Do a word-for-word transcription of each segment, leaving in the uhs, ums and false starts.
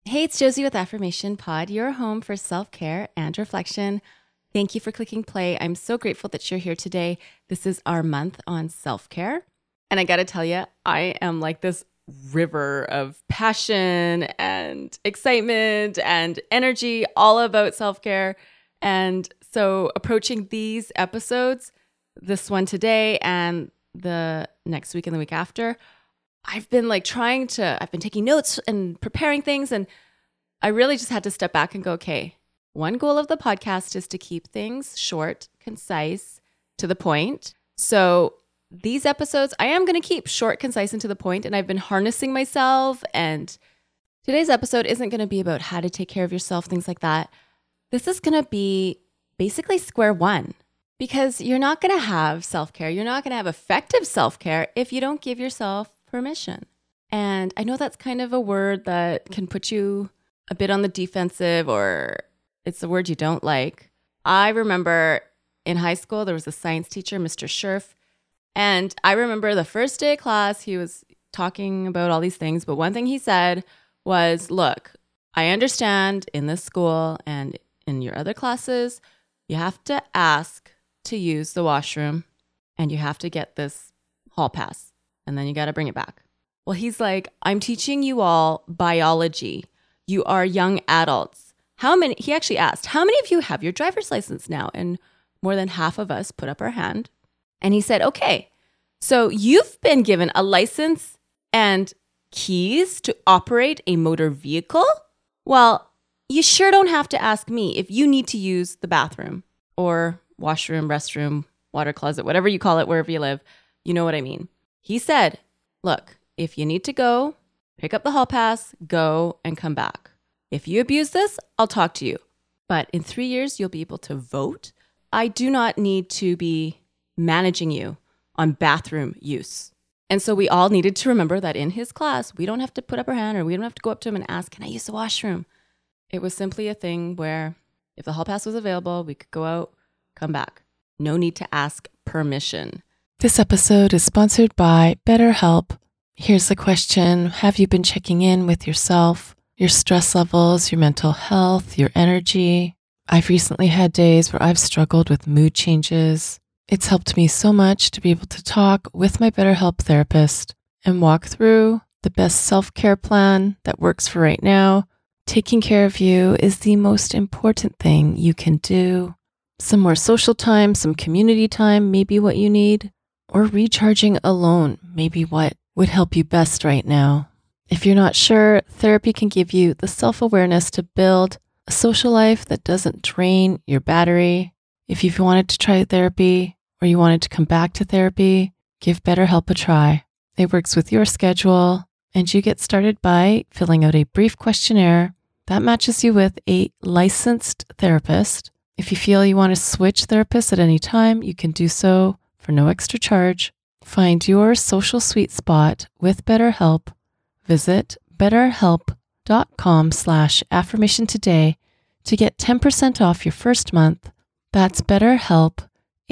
Hey, it's Josie with Affirmation Pod, your home for self-care and reflection. Thank you for clicking play. I'm so grateful that you're here today. This is our month on self-care. And I got to tell you, I am like this river of passion and excitement and energy all about self-care. And so approaching these episodes, this one today and the next week and the week after, I've been like trying to, I've been taking notes and preparing things, and I really just had to step back and go, okay, one goal of the podcast is to keep things short, concise, to the point. So these episodes, I am going to keep short, concise, and to the point, and I've been harnessing myself, and today's episode isn't going to be about how to take care of yourself, things like that. This is going to be basically square one, because you're not going to have self-care, you're not going to have effective self-care if you don't give yourself permission. And I know that's kind of a word that can put you a bit on the defensive, or it's a word you don't like. I remember in high school, there was a science teacher, Mister Scherf. And I remember the first day of class, he was talking about all these things. But one thing he said was, look, I understand in this school and in your other classes, you have to ask to use the washroom and you have to get this hall pass. And then you got to bring it back. Well, he's like, I'm teaching you all biology. You are young adults. How many, he actually asked, how many of you have your driver's license now? And more than half of us put up our hand. And he said, okay, so you've been given a license and keys to operate a motor vehicle? Well, you sure don't have to ask me if you need to use the bathroom or washroom, restroom, water closet, whatever you call it, wherever you live. You know what I mean? He said, look, if you need to go, pick up the hall pass, go, and come back. If you abuse this, I'll talk to you. But in three years, you'll be able to vote. I do not need to be managing you on bathroom use. And so we all needed to remember that in his class, we don't have to put up our hand or we don't have to go up to him and ask, can I use the washroom? It was simply a thing where if the hall pass was available, we could go out, come back. No need to ask permission. This episode is sponsored by BetterHelp. Here's the question. Have you been checking in with yourself, your stress levels, your mental health, your energy? I've recently had days where I've struggled with mood changes. It's helped me so much to be able to talk with my BetterHelp therapist and walk through the best self-care plan that works for right now. Taking care of you is the most important thing you can do. Some more social time, some community time, maybe what you need. Or recharging alone, maybe what would help you best right now. If you're not sure, therapy can give you the self-awareness to build a social life that doesn't drain your battery. If you've wanted to try therapy or you wanted to come back to therapy, give BetterHelp a try. It works with your schedule, and you get started by filling out a brief questionnaire that matches you with a licensed therapist. If you feel you want to switch therapists at any time, you can do so for no extra charge. Find your social sweet spot with BetterHelp. Visit betterhelp.com slash affirmation today to get ten percent off your first month. That's BetterHelp,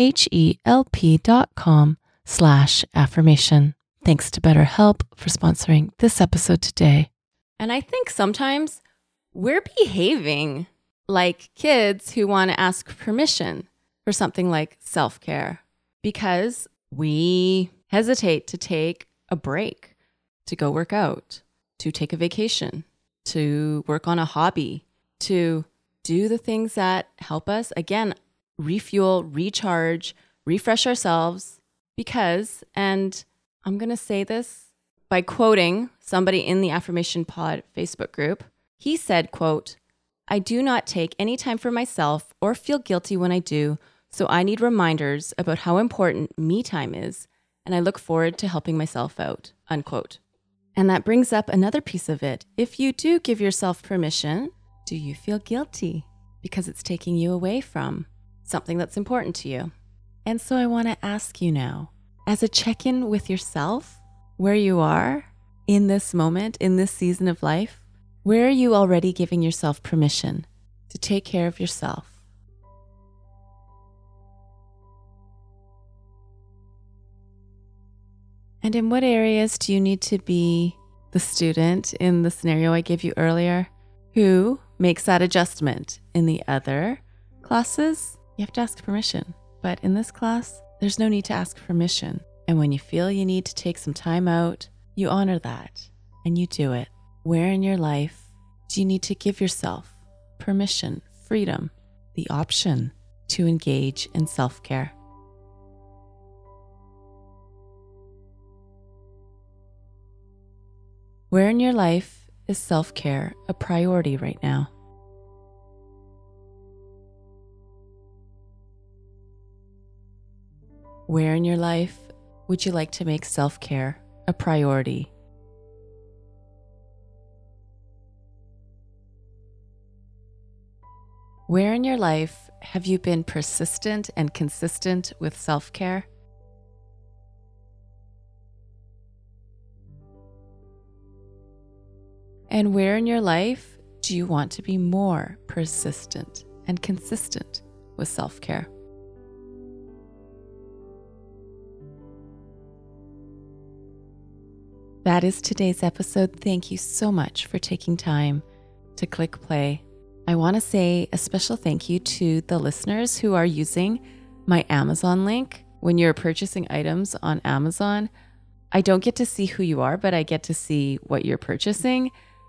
H-E-L-P dot com slash affirmation. Thanks to BetterHelp for sponsoring this episode today. And I think sometimes we're behaving like kids who want to ask permission for something like self-care, because we hesitate to take a break, to go work out, to take a vacation, to work on a hobby, to do the things that help us, again, refuel, recharge, refresh ourselves. Because, and I'm going to say this by quoting somebody in the Affirmation Pod Facebook group, he said, quote, I do not take any time for myself or feel guilty when I do. So I need reminders about how important me time is, and I look forward to helping myself out, unquote. And that brings up another piece of it. If you do give yourself permission, do you feel guilty because it's taking you away from something that's important to you? And so I want to ask you now, as a check-in with yourself, where you are in this moment, in this season of life, where are you already giving yourself permission to take care of yourself? And in what areas do you need to be the student in the scenario I gave you earlier, who makes that adjustment. In the other classes, you have to ask permission. But in this class, there's no need to ask permission. And when you feel you need to take some time out, you honor that and you do it. Where in your life do you need to give yourself permission, freedom, the option to engage in self-care? Where in your life is self-care a priority right now? Where in your life would you like to make self-care a priority? Where in your life have you been persistent and consistent with self-care? And where in your life do you want to be more persistent and consistent with self-care? That is today's episode. Thank you so much for taking time to click play. I want to say a special thank you to the listeners who are using my Amazon link. When you're purchasing items on Amazon, I don't get to see who you are, but I get to see what you're purchasing.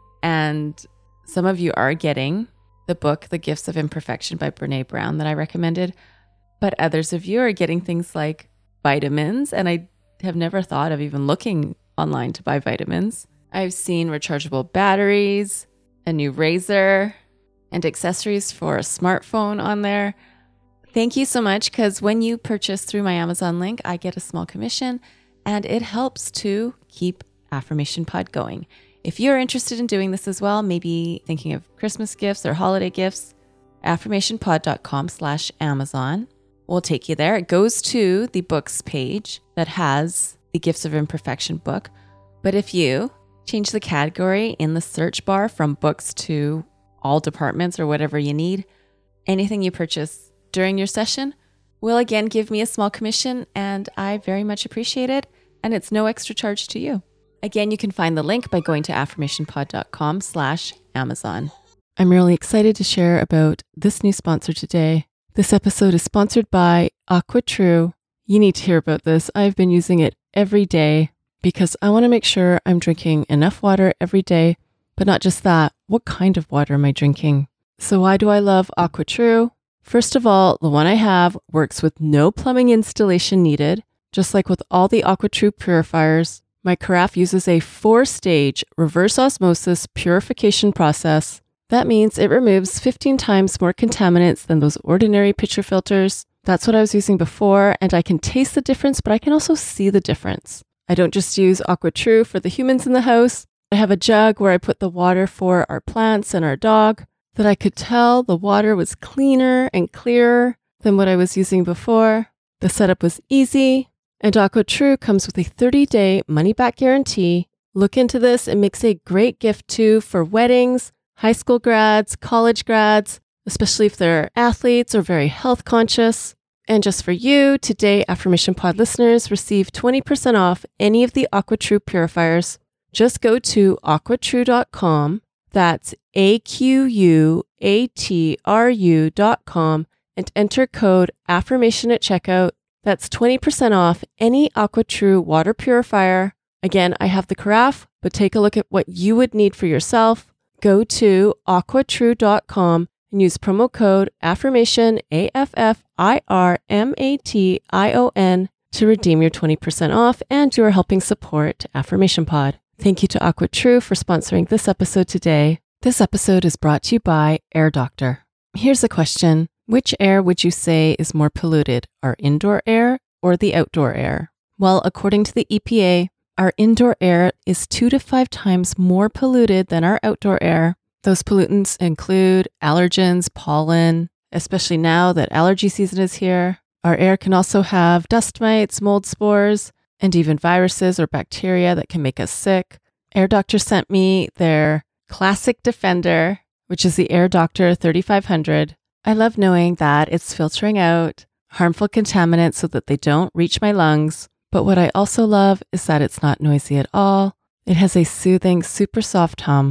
And some of you are getting the book, The Gifts of Imperfection by Brené Brown that I recommended. But others of you are getting things like vitamins. And I have never thought of even looking online to buy vitamins. I've seen rechargeable batteries, a new razor, and accessories for a smartphone on there. Thank you so much, because when you purchase through my Amazon link, I get a small commission and it helps to keep Affirmation Pod going. If you're interested in doing this as well, maybe thinking of Christmas gifts or holiday gifts, affirmationpod.com slash Amazon will take you there. It goes to the books page that has the Gifts of Imperfection book. But if you change the category in the search bar from books to all departments or whatever you need, anything you purchase during your session will again give me a small commission, and I very much appreciate it. And it's no extra charge to you. Again, you can find the link by going to affirmationpod.com slash Amazon. I'm really excited to share about this new sponsor today. This episode is sponsored by AquaTrue. You need to hear about this. I've been using it every day because I want to make sure I'm drinking enough water every day, but not just that. What kind of water am I drinking? So why do I love AquaTrue? First of all, the one I have works with no plumbing installation needed. Just like with all the AquaTrue purifiers, my carafe uses a four-stage reverse osmosis purification process. That means it removes fifteen times more contaminants than those ordinary pitcher filters. That's what I was using before, and I can taste the difference, but I can also see the difference. I don't just use AquaTrue for the humans in the house. I have a jug where I put the water for our plants and our dog, that I could tell the water was cleaner and clearer than what I was using before. The setup was easy, and AquaTrue comes with a thirty-day money-back guarantee. Look into this. It makes a great gift too for weddings, high school grads, college grads, especially if they're athletes or very health conscious. And just for you, today Affirmation Pod listeners receive twenty percent off any of the AquaTrue purifiers. Just go to aqua true dot com. That's A Q U A T R U dot com and enter code AFFIRMATION at checkout. That's twenty percent off any AquaTrue water purifier. Again, I have the carafe, but take a look at what you would need for yourself. Go to aqua true dot com and use promo code AFFIRMATION, A F F I R M A T I O N, to redeem your twenty percent off, and you are helping support Affirmation Pod. Thank you to AquaTrue for sponsoring this episode today. This episode is brought to you by Air Doctor. Here's a question. Which air would you say is more polluted, our indoor air or the outdoor air? Well, according to the E P A, our indoor air is two to five times more polluted than our outdoor air. Those pollutants include allergens, pollen, especially now that allergy season is here. Our air can also have dust mites, mold spores, and even viruses or bacteria that can make us sick. Air Doctor sent me their Classic Defender, which is the Air Doctor thirty-five hundred. I love knowing that it's filtering out harmful contaminants so that they don't reach my lungs. But what I also love is that it's not noisy at all. It has a soothing, super soft hum.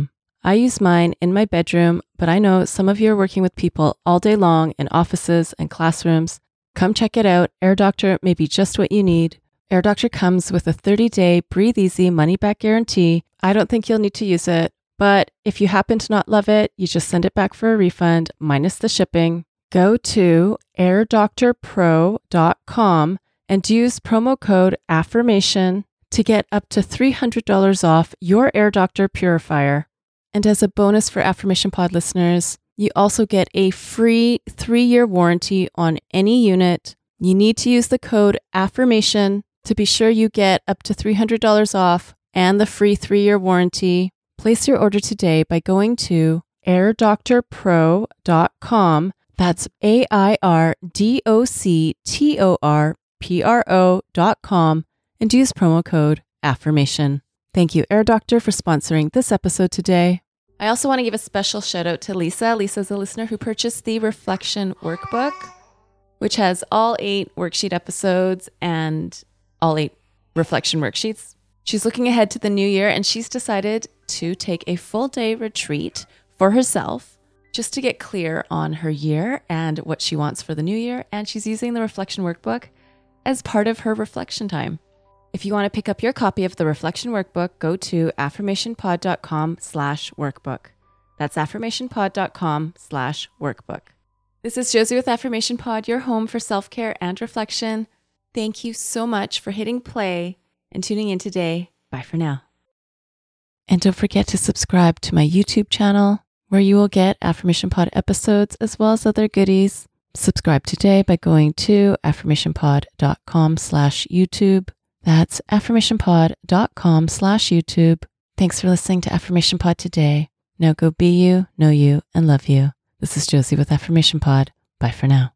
I use mine in my bedroom, but I know some of you are working with people all day long in offices and classrooms. Come check it out. Air Doctor may be just what you need. Air Doctor comes with a thirty-day breathe easy money-back guarantee. I don't think you'll need to use it, but if you happen to not love it, you just send it back for a refund minus the shipping. Go to air doctor pro dot com and use promo code AFFIRMATION to get up to three hundred dollars off your Air Doctor purifier. And as a bonus for Affirmation Pod listeners, you also get a free three-year warranty on any unit. You need to use the code AFFIRMATION to be sure you get up to three hundred dollars off and the free three-year warranty. Place your order today by going to air doctor pro dot com. That's A I R D O C T O R P R O dot com and use promo code AFFIRMATION. Thank you, Air Doctor, for sponsoring this episode today. I also want to give a special shout out to Lisa. Lisa's a listener who purchased the Reflection Workbook, which has all eight worksheet episodes and all eight reflection worksheets. She's looking ahead to the new year and she's decided to take a full day retreat for herself just to get clear on her year and what she wants for the new year. And she's using the Reflection Workbook as part of her reflection time. If you want to pick up your copy of the Reflection Workbook, go to affirmationpod.com slash workbook. That's affirmationpod.com slash workbook. This is Josie with Affirmation Pod, your home for self-care and reflection. Thank you so much for hitting play and tuning in today. Bye for now. And don't forget to subscribe to my YouTube channel, where you will get Affirmation Pod episodes as well as other goodies. Subscribe today by going to affirmationpod.com slash YouTube. That's affirmationpod.com slash YouTube. Thanks for listening to Affirmation Pod today. Now go be you, know you, and love you. This is Josie with Affirmation Pod. Bye for now.